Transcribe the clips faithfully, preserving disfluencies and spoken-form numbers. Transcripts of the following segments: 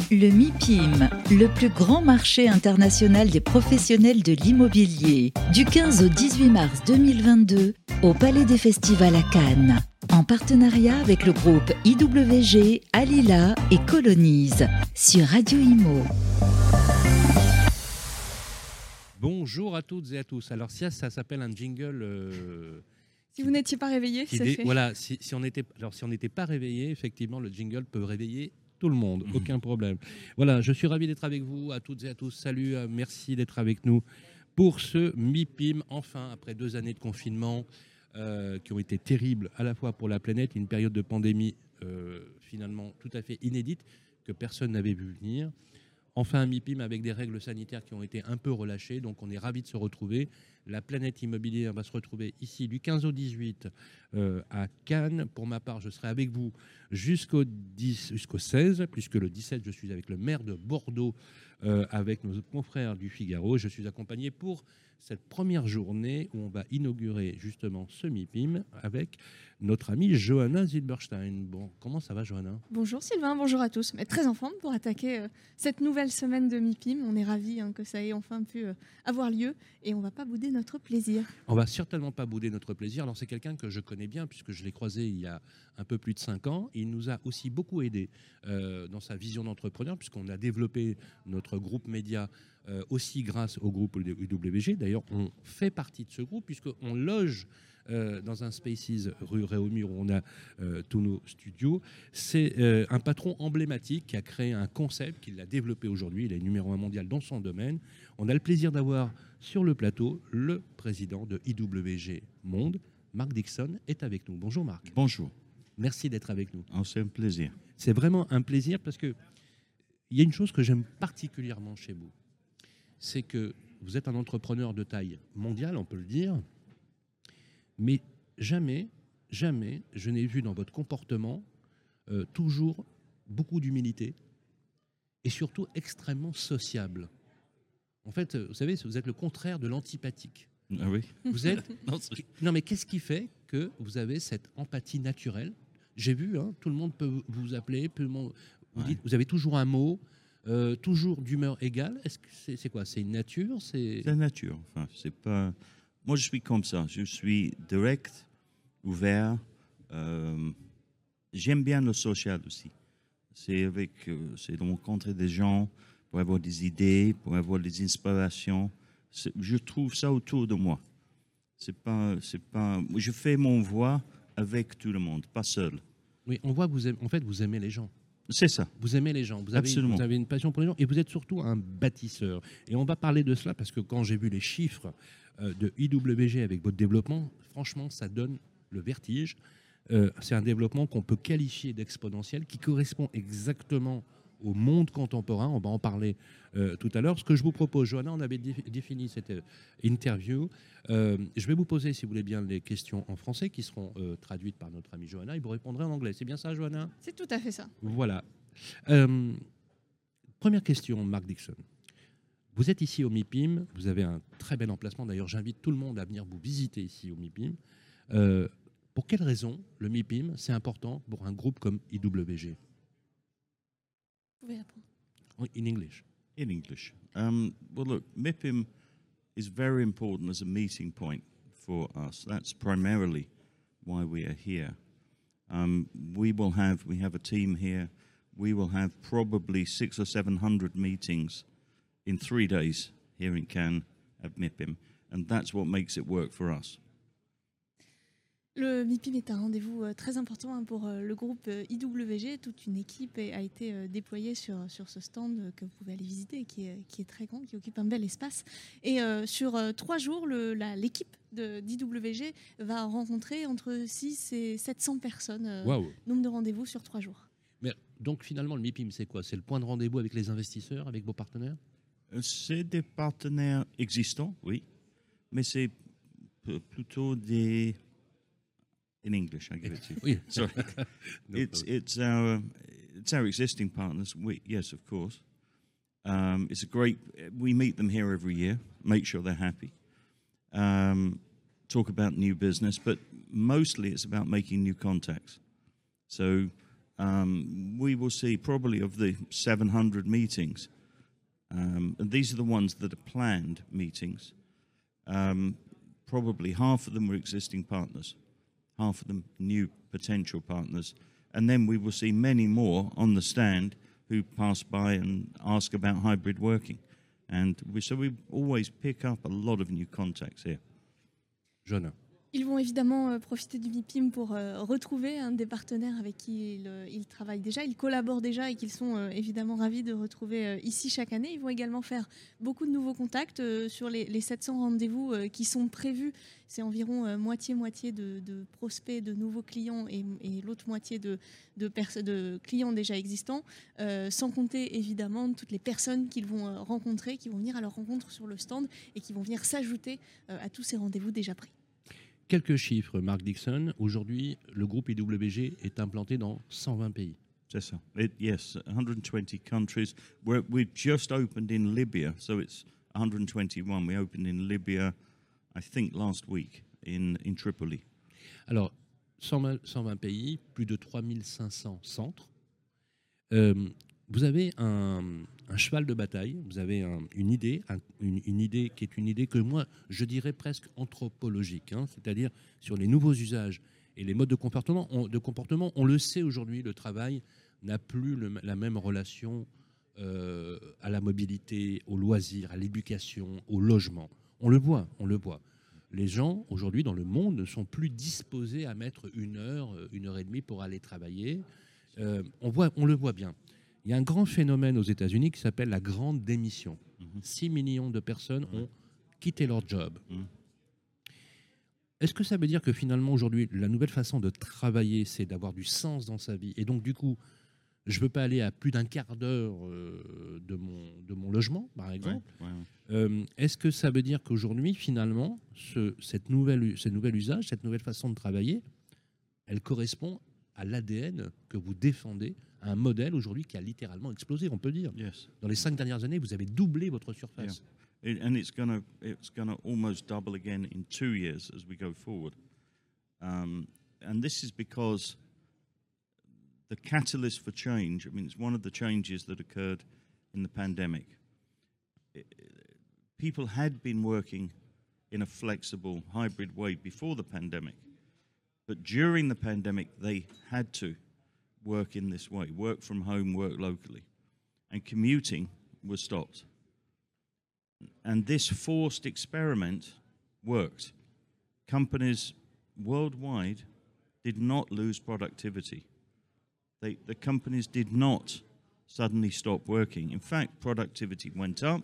Le MIPIM, le plus grand marché international des professionnels de l'immobilier, du quinze au dix-huit mars deux mille vingt-deux, au Palais des Festivals à Cannes, en partenariat avec le groupe I W G, Alila et Colonise, sur Radio Imo. Bonjour à toutes et à tous. Alors ça, ça s'appelle un jingle... Euh, si vous n'étiez pas réveillé, c'est dé... fait. Voilà, si, si on n'était alors si on n'était pas réveillé, effectivement, le jingle peut réveiller tout le monde, mmh. Aucun problème. Voilà, je suis ravi d'être avec vous, à toutes et à tous. Salut, euh, merci d'être avec nous pour ce MIPIM. Enfin, après deux années de confinement euh, qui ont été terribles à la fois pour la planète, une période de pandémie euh, finalement tout à fait inédite que personne n'avait vu venir. Enfin, un MIPIM avec des règles sanitaires qui ont été un peu relâchées, donc on est ravis de se retrouver. La planète immobilière va se retrouver ici du quinze au dix-huit euh, à Cannes. Pour ma part, je serai avec vous jusqu'au, dix, jusqu'au seize, puisque le dix-sept, je suis avec le maire de Bordeaux, euh, avec nos confrères du Figaro. Je suis accompagné pour cette première journée où on va inaugurer justement ce MIPIM avec notre amie Johanna Zilberstein. Bon, comment ça va, Johanna ? Bonjour Sylvain, bonjour à tous. Mais très en forme pour attaquer euh, cette nouvelle semaine de MIPIM. On est ravis hein, que ça ait enfin pu euh, avoir lieu et on ne va pas bouder notre plaisir. On ne va certainement pas bouder notre plaisir. Alors c'est quelqu'un que je connais bien puisque je l'ai croisé il y a un peu plus de cinq ans. Il nous a aussi beaucoup aidé euh, dans sa vision d'entrepreneur puisqu'on a développé notre groupe média euh, aussi grâce au groupe I W G. D'ailleurs, on fait partie de ce groupe puisqu'on loge Euh, dans un Spaces rue Réaumur où on a euh, tous nos studios. C'est euh, un patron emblématique qui a créé un concept, qui l'a développé aujourd'hui. Il est numéro un mondial dans son domaine. On a le plaisir d'avoir sur le plateau le président de I W G Monde, Marc Dixon, est avec nous. Bonjour Marc. Bonjour. Merci d'être avec nous. Oh, c'est un plaisir. C'est vraiment un plaisir parce que il y a une chose que j'aime particulièrement chez vous, c'est que vous êtes un entrepreneur de taille mondiale, on peut le dire. Mais jamais, jamais, je n'ai vu dans votre comportement euh, toujours beaucoup d'humilité et surtout extrêmement sociable. En fait, vous savez, vous êtes le contraire de l'antipathique. Ah oui. Vous êtes. non, non, mais qu'est-ce qui fait que vous avez cette empathie naturelle ? J'ai vu, hein, tout le monde peut vous appeler, peut, vous, ouais. dites, vous avez toujours un mot, euh, toujours d'humeur égale. Est-ce que c'est, c'est quoi ? C'est une nature ? C'est, c'est la nature. Enfin, c'est pas. Moi, je suis comme ça. Je suis direct, ouvert. Euh, j'aime bien le social aussi. C'est, avec, euh, c'est de rencontrer des gens pour avoir des idées, pour avoir des inspirations. C'est, je trouve ça autour de moi. C'est pas, c'est pas, je fais mon voix avec tout le monde, pas seul. Oui, on voit que vous aimez, en fait, vous aimez les gens. C'est ça. Vous aimez les gens, vous avez, vous avez une passion pour les gens et vous êtes surtout un bâtisseur. Et on va parler de cela parce que quand j'ai vu les chiffres de I W G avec votre développement, franchement, ça donne le vertige. Euh, c'est un développement qu'on peut qualifier d'exponentiel, qui correspond exactement au monde contemporain. On va en parler euh, tout à l'heure. Ce que je vous propose, Johanna, on avait dé- défini cette euh, interview. Euh, je vais vous poser, si vous voulez bien, les questions en français qui seront euh, traduites par notre amie Johanna et vous répondrez en anglais. C'est bien ça, Johanna ? C'est tout à fait ça. Voilà. Euh, première question, Marc Dixon. Vous êtes ici au MIPIM, vous avez un très bel emplacement. D'ailleurs, j'invite tout le monde à venir vous visiter ici au MIPIM. Euh, pour quelles raisons le MIPIM, c'est important pour un groupe comme I W G ? Vous pouvez répondre. In English. In English. Um, well, look, MIPIM is very important as a meeting point for us. That's primarily why we are here. Um, we will have, we have a team here. We will have probably six or seven hundred meetings in three days here in Cannes at MIPIM, and that's what makes it work for us. Le MIPIM est un rendez-vous très important pour le groupe I W G. Toute une équipe a été déployée sur, sur ce stand que vous pouvez aller visiter, qui est, qui est très grand, qui occupe un bel espace. Et euh, sur trois jours, le, la, l'équipe de, d'I W G va rencontrer entre six et sept cents personnes. Wow. Nombre de rendez-vous sur trois jours. Mais donc finalement, le MIPIM, c'est quoi ? C'est le point de rendez-vous avec les investisseurs, avec vos partenaires ? C'est des partenaires existants, oui, mais c'est p- plutôt des... In English, I give it to you. Oui. Sorry. No it's problem. it's our it's our existing partners. We, yes, of course. Um, it's a great. We meet them here every year. Make sure they're happy. Um, talk about new business, but mostly it's about making new contacts. So um, we will see probably of the seven hundred meetings, um, and these are the ones that are planned meetings, um, probably half of them were existing partners, half of them new potential partners, and then we will see many more on the stand who pass by and ask about hybrid working. And we, so we always pick up a lot of new contacts here. John. Ils vont évidemment euh, profiter du MIPIM pour euh, retrouver un des partenaires avec qui ils, euh, ils travaillent déjà, ils collaborent déjà et qu'ils sont euh, évidemment ravis de retrouver euh, ici chaque année. Ils vont également faire beaucoup de nouveaux contacts euh, sur les, les sept cents rendez-vous euh, qui sont prévus. C'est environ euh, moitié-moitié de, de prospects, de nouveaux clients et, et l'autre moitié de, de, de clients déjà existants, euh, sans compter évidemment toutes les personnes qu'ils vont euh, rencontrer, qui vont venir à leur rencontre sur le stand et qui vont venir s'ajouter euh, à tous ces rendez-vous déjà pris. Quelques chiffres, Mark Dixon. Aujourd'hui, le groupe I W G est implanté dans cent vingt pays. C'est ça. It, yes, one hundred twenty countries. We're, we just opened in Libya, so it's one hundred twenty-one. We opened in Libya, I think, last week in, in Tripoli. Alors, cent vingt pays, plus de trois mille cinq cents centres. Euh, vous avez un, un cheval de bataille, vous avez un, une idée, un, une, une idée qui est une idée que moi, je dirais presque anthropologique, hein, c'est-à-dire sur les nouveaux usages et les modes de comportement. On, de comportement, on le sait aujourd'hui, le travail n'a plus le, la même relation euh, à la mobilité, au loisir, à l'éducation, au logement. On le voit, on le voit. Les gens, aujourd'hui, dans le monde, ne sont plus disposés à mettre une heure, une heure et demie pour aller travailler. Euh, on, voit, on le voit bien. Il y a un grand phénomène aux États-Unis qui s'appelle la grande démission. Mm-hmm. six millions de personnes ont quitté leur job. Mm-hmm. Est-ce que ça veut dire que finalement, aujourd'hui, la nouvelle façon de travailler, c'est d'avoir du sens dans sa vie? Et donc, du coup, je ne veux pas aller à plus d'un quart d'heure euh, de, mon, de mon logement, par exemple. Ouais, ouais, ouais. Euh, est-ce que ça veut dire qu'aujourd'hui, finalement, ce, cette nouvelle, ce nouvel usage, cette nouvelle façon de travailler, elle correspond à l'A D N que vous défendez, à un modèle aujourd'hui qui a littéralement explosé, on peut dire. Yes. Dans les cinq dernières années, vous avez doublé votre surface. Yeah. It, and it's going to it's going to almost double again in two years as we go forward. Um, and this is because the catalyst for change, I mean, it's one of the changes that occurred in the pandemic. It, people had been working in a flexible, hybrid way before the pandemic. But during the pandemic, they had to work in this way, work from home, work locally. And commuting was stopped. And this forced experiment worked. Companies worldwide did not lose productivity. They, the companies did not suddenly stop working. In fact, productivity went up,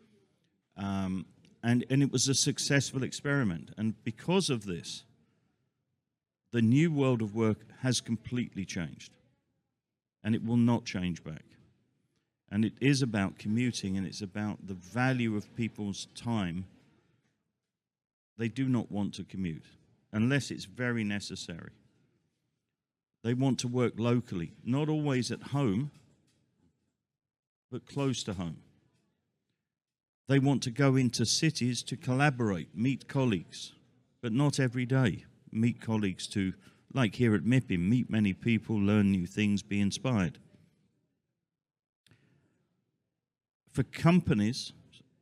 um, and, and it was a successful experiment. And because of this, the new world of work has completely changed, and it will not change back. And it is about commuting, and it's about the value of people's time. They do not want to commute unless it's very necessary. They want to work locally, not always at home, but close to home. They want to go into cities to collaborate, meet colleagues, but not every day. Meet colleagues to, like here at MIPIM, meet many people, learn new things, be inspired. For companies,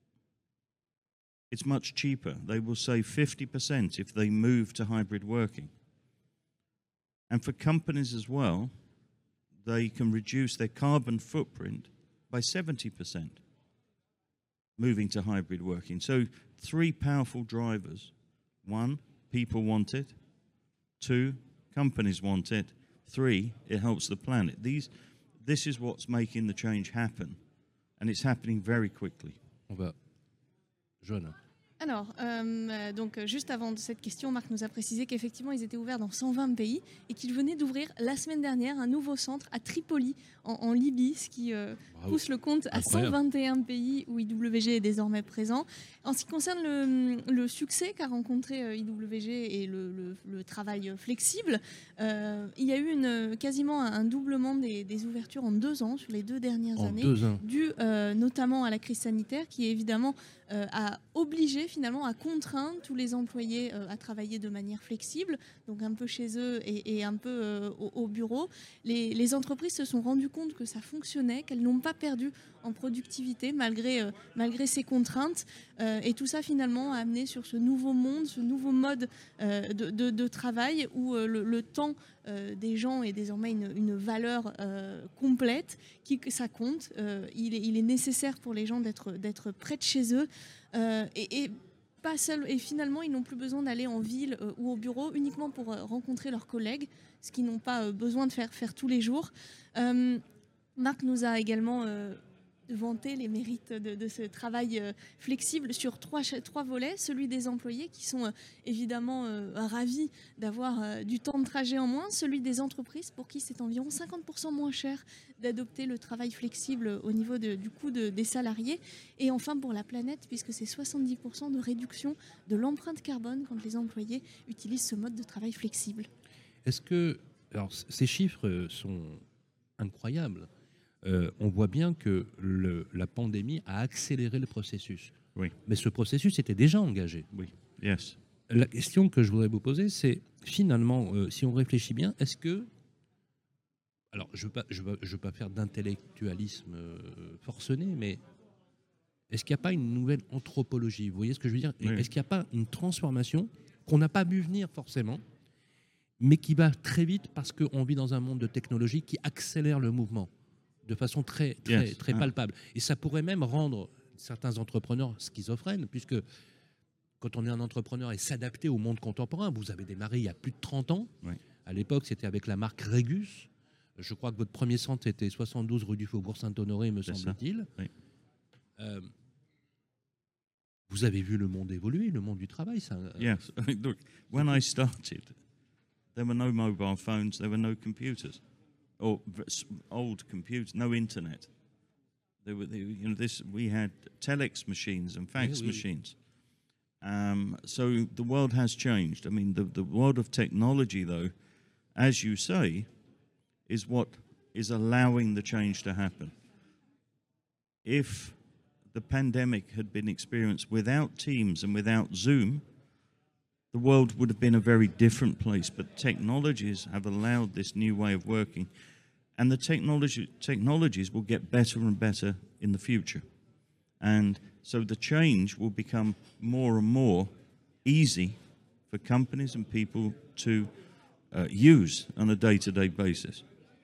it's much cheaper. They will save fifty percent if they move to hybrid working. And for companies as well, they can reduce their carbon footprint by seventy percent moving to hybrid working. So three powerful drivers. One, people want it. Two, companies want it. Three, it helps the planet. These, this is what's making the change happen. And it's happening very quickly. On va. Joanna. Alors, euh, donc, juste avant cette question, Marc nous a précisé qu'effectivement, ils étaient ouverts dans cent vingt pays et qu'ils venaient d'ouvrir la semaine dernière un nouveau centre à Tripoli, en, en Libye, ce qui euh, pousse le compte à Incroyable. cent vingt et un pays où I W G est désormais présent. En ce qui concerne le, le succès qu'a rencontré euh, I W G et le, le, le travail flexible, euh, il y a eu une, quasiment un doublement des, des ouvertures en deux ans, sur les deux dernières en années, deux ans. dû euh, notamment à la crise sanitaire qui, évidemment, euh, a obligé finalement à contraindre tous les employés euh, à travailler de manière flexible, donc un peu chez eux et, et un peu euh, au, au bureau. Les, les entreprises se sont rendues compte que ça fonctionnait, qu'elles n'ont pas perdu en productivité malgré, euh, malgré ces contraintes. Euh, et tout ça finalement a amené sur ce nouveau monde, ce nouveau mode euh, de, de, de travail où euh, le, le temps euh, des gens est désormais une, une valeur euh, complète, qui, ça compte. Euh, il, est, il est nécessaire pour les gens d'être, d'être près de chez eux. Euh, et, et, pas seul, et finalement, ils n'ont plus besoin d'aller en ville euh, ou au bureau uniquement pour euh, rencontrer leurs collègues, ce qu'ils n'ont pas euh, besoin de faire, faire tous les jours. Euh, Marc nous a également euh, vanté les mérites de, de ce travail euh, flexible sur trois, trois volets. Celui des employés qui sont euh, évidemment euh, ravis d'avoir euh, du temps de trajet en moins. Celui des entreprises pour qui c'est environ cinquante pour cent moins cher d'adopter le travail flexible au niveau de, du coût de, des salariés. Et enfin pour la planète, puisque c'est soixante-dix pour cent de réduction de l'empreinte carbone quand les employés utilisent ce mode de travail flexible. Est-ce que... Alors, ces chiffres sont incroyables. Euh, on voit bien que le, la pandémie a accéléré le processus. Oui. Mais ce processus était déjà engagé. Oui. Yes. La question que je voudrais vous poser, c'est finalement, euh, si on réfléchit bien, est-ce que... Alors, je ne veux, veux, veux pas faire d'intellectualisme euh, forcené, mais est-ce qu'il n'y a pas une nouvelle anthropologie? Vous voyez ce que je veux dire? Oui. Est-ce qu'il n'y a pas une transformation qu'on n'a pas vu venir forcément, mais qui va très vite parce qu'on vit dans un monde de technologie qui accélère le mouvement de façon très, très, yes. très palpable. Et ça pourrait même rendre certains entrepreneurs schizophrènes, puisque quand on est un entrepreneur et s'adapter au monde contemporain, vous avez démarré il y a plus de trente ans. Oui. À l'époque, c'était avec la marque Régus. Je crois que votre premier centre était soixante-douze rue du Faubourg Saint-Honoré, me semble-t-il. Oui. Euh, vous avez vu le monde évoluer, le monde du travail. Ça... Yes. I mean, look, when I started, there were no mobile phones, there were no computers. Or old computers, no internet. There were, you know, this. We had telex machines and fax oui, oui. machines. Um, so the world has changed. I mean, the the world of technology, though, as you say, is what is allowing the change to happen. If the pandemic had been experienced without Teams and without Zoom, the world would have been a very different place. But technologies have allowed this new way of working. And the technology, technologies will get better and better in the future. And so the change will become more and more easy for companies and people to uh, use on a day-to-day basis.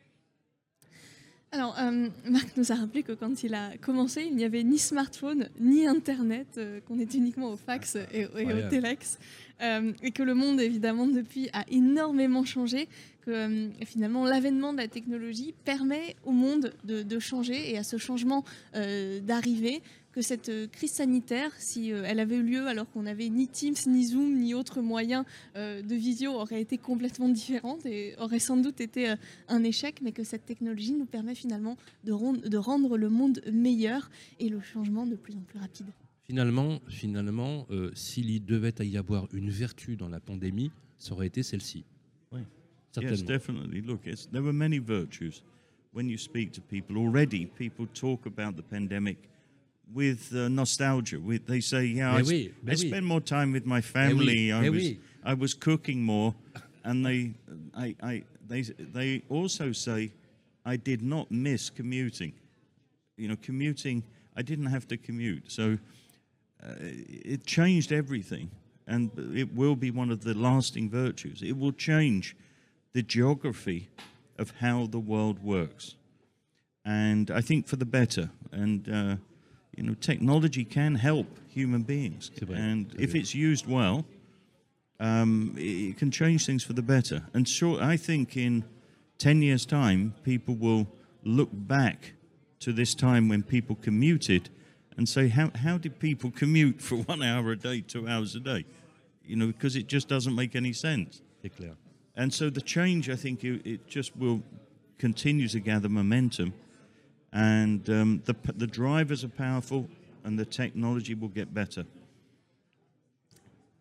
Alors, euh, Marc nous a rappelé que quand il a commencé, il n'y avait ni smartphone, ni Internet, euh, qu'on était uniquement au fax et, et au téléx, euh, et que le monde, évidemment, depuis, a énormément changé, que euh, finalement, l'avènement de la technologie permet au monde de, de changer et à ce changement euh, d'arriver, que cette crise sanitaire, si euh, elle avait eu lieu alors qu'on n'avait ni Teams, ni Zoom, ni autres moyens euh, de visio, aurait été complètement différente et aurait sans doute été euh, un échec, mais que cette technologie nous permet finalement de, rond, de rendre le monde meilleur et le changement de plus en plus rapide. Finalement, finalement euh, s'il devait y avoir une vertu dans la pandémie, ça aurait été celle-ci. Oui. Certainement. Yes, definitely. Look, it's, there were many virtues. When you speak to people, already people talk about the pandemic with uh, nostalgia. With, they say, yeah, I, oui, I oui. spend more time with my family. Oui, I, was, oui. I was cooking more. And they, I, I, they, they also say, I did not miss commuting. You know, commuting, I didn't have to commute. So uh, it changed everything. And it will be one of the lasting virtues. It will change the geography of how the world works. And I think for the better. And... Uh, You know, technology can help human beings, and if it's used well, um, it can change things for the better. And sure, I think in ten years' time, people will look back to this time when people commuted and say, how, how did people commute for one hour a day, two hours a day? You know, because it just doesn't make any sense. And so the change, I think, it, it just will continue to gather momentum. And um, the, the drivers are powerful and the technology will get better.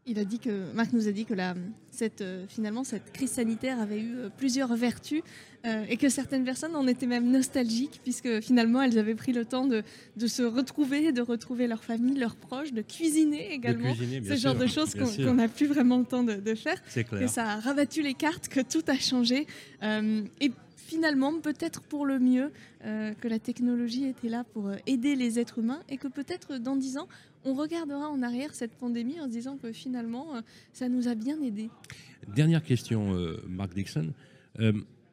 Il a dit que, Marc nous a dit que la, cette, euh, finalement cette crise sanitaire avait eu euh, plusieurs vertus euh, et que certaines personnes en étaient même nostalgiques puisque finalement elles avaient pris le temps de, de se retrouver, de retrouver leur famille, leurs proches, de cuisiner également. De cuisiner, bien ce sûr, genre de choses bien qu'on sûr. qu'on n'a plus vraiment le temps de, de faire. C'est clair. Que ça a rabattu les cartes, que tout a changé. Euh, et finalement, peut-être pour le mieux, euh, que la technologie était là pour euh, aider les êtres humains et que peut-être dans dix ans, on regardera en arrière cette pandémie en se disant que finalement, euh, ça nous a bien aidés. Dernière question, euh, Mark Dixon. Euh,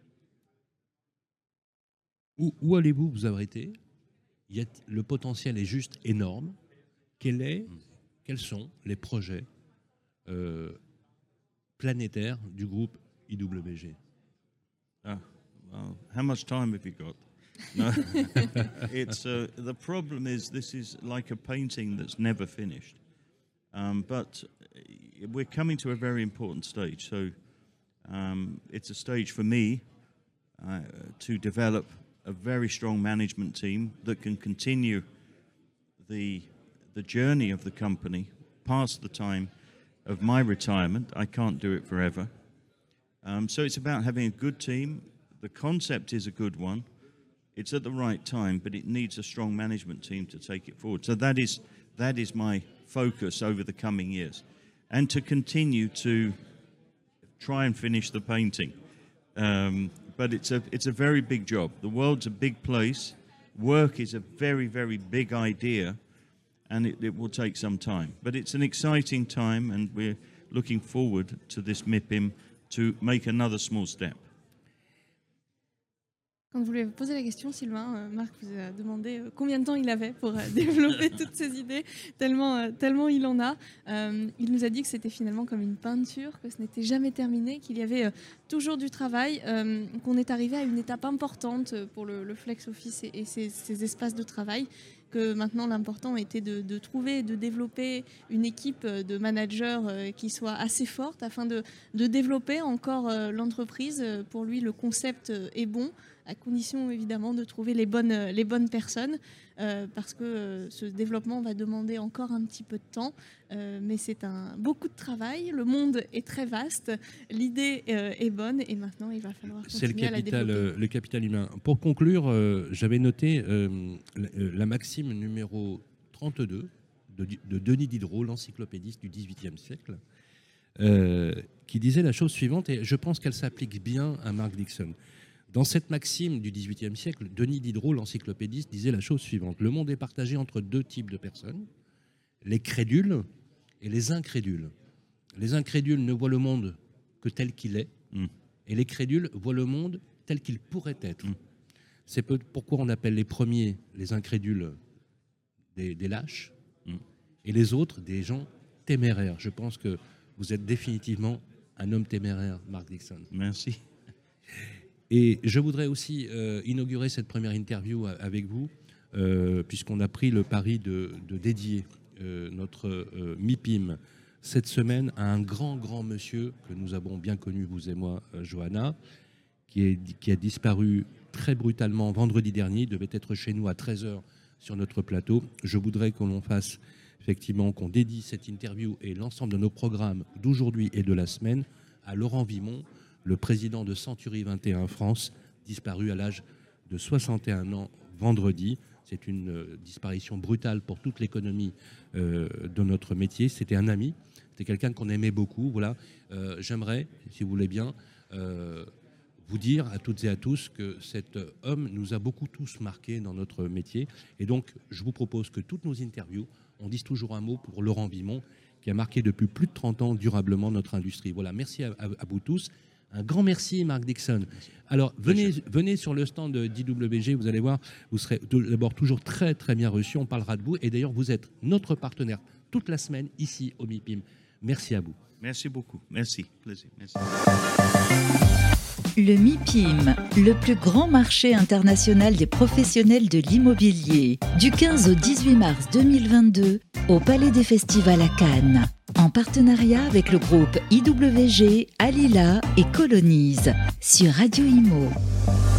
où où allez-vous vous arrêter? Il y a, le potentiel est juste énorme. Quel est, quels sont les projets euh, planétaires du groupe I W G? Ah, well, how much time have you got? No, it's uh, the problem is this is like a painting that's never finished, um, but we're coming to a very important stage. So um, it's a stage for me uh, to develop a very strong management team that can continue the the journey of the company past the time of my retirement. I can't do it forever. Um, so it's about having a good team. The concept is a good one. It's at the right time, but it needs a strong management team to take it forward. So that is that is my focus over the coming years, and to continue to try and finish the painting. Um, but it's a it's a very big job. The world's a big place. Work is a very very big idea, and it, it will take some time. But it's an exciting time, and we're looking forward to this M I P I M to make another small step. Quand vous lui avez posé la question, Sylvain, euh, Marc vous a demandé euh, combien de temps il avait pour euh, développer toutes ces idées, tellement, euh, tellement il en a. Euh, il nous a dit que c'était finalement comme une peinture, que ce n'était jamais terminé, qu'il y avait euh, toujours du travail, euh, qu'on est arrivé à une étape importante pour le, le flex office et, et ses, ses espaces de travail, que maintenant l'important était de, de trouver, de développer une équipe de managers euh, qui soit assez forte afin de, de développer encore euh, l'entreprise. Pour lui, le concept euh, est bon, à condition évidemment de trouver les bonnes, les bonnes personnes, euh, parce que euh, ce développement va demander encore un petit peu de temps, euh, mais c'est un, beaucoup de travail, le monde est très vaste, l'idée euh, est bonne et maintenant il va falloir continuer C'est le à la capital, développer. euh, le capital humain. Pour conclure, euh, j'avais noté euh, la, la maxime numéro trente-deux de, de Denis Diderot, l'encyclopédiste du dix-huitième siècle, euh, qui disait la chose suivante, et je pense qu'elle s'applique bien à Mark Dixon. Dans cette maxime du dix-huitième siècle, Denis Diderot, l'encyclopédiste, disait la chose suivante. Le monde est partagé entre deux types de personnes, les crédules et les incrédules. Les incrédules ne voient le monde que tel qu'il est, mm. et les crédules voient le monde tel qu'il pourrait être. Mm. C'est pourquoi on appelle les premiers, les incrédules, des, des lâches, mm. et les autres, des gens téméraires. Je pense que vous êtes définitivement un homme téméraire, Mark Dixon. Merci. Et je voudrais aussi euh, inaugurer cette première interview avec vous, euh, puisqu'on a pris le pari de, de dédier euh, notre euh, M I P I M cette semaine à un grand, grand monsieur que nous avons bien connu, vous et moi, euh, Johanna, qui, est, qui a disparu très brutalement vendredi dernier. Il devait être chez nous à treize heures sur notre plateau. Je voudrais que l'on fasse, effectivement, qu'on dédie cette interview et l'ensemble de nos programmes d'aujourd'hui et de la semaine à Laurent Vimont, le président de Century vingt et un France, disparu à l'âge de soixante et un ans vendredi. C'est une euh, disparition brutale pour toute l'économie euh, de notre métier. C'était un ami, c'était quelqu'un qu'on aimait beaucoup. Voilà. Euh, j'aimerais, si vous voulez bien, euh, vous dire à toutes et à tous que cet homme nous a beaucoup tous marqués dans notre métier. Et donc, je vous propose que toutes nos interviews, on dise toujours un mot pour Laurent Vimont, qui a marqué depuis plus de trente ans durablement notre industrie. Voilà, merci à, à, à vous tous. Un grand merci, Mark Dixon. Alors, venez, venez sur le stand d'I W G, vous allez voir, vous serez d'abord toujours très, très bien reçus. On parlera de vous. Et d'ailleurs, vous êtes notre partenaire toute la semaine ici au M I P I M. Merci à vous. Merci beaucoup. Merci. Plaisir. Merci. Le M I P I M, le plus grand marché international des professionnels de l'immobilier, du quinze au dix-huit mars deux mille vingt-deux, au Palais des Festivals à Cannes, en partenariat avec le groupe I W G, Alila et Colonize, sur Radio Imo.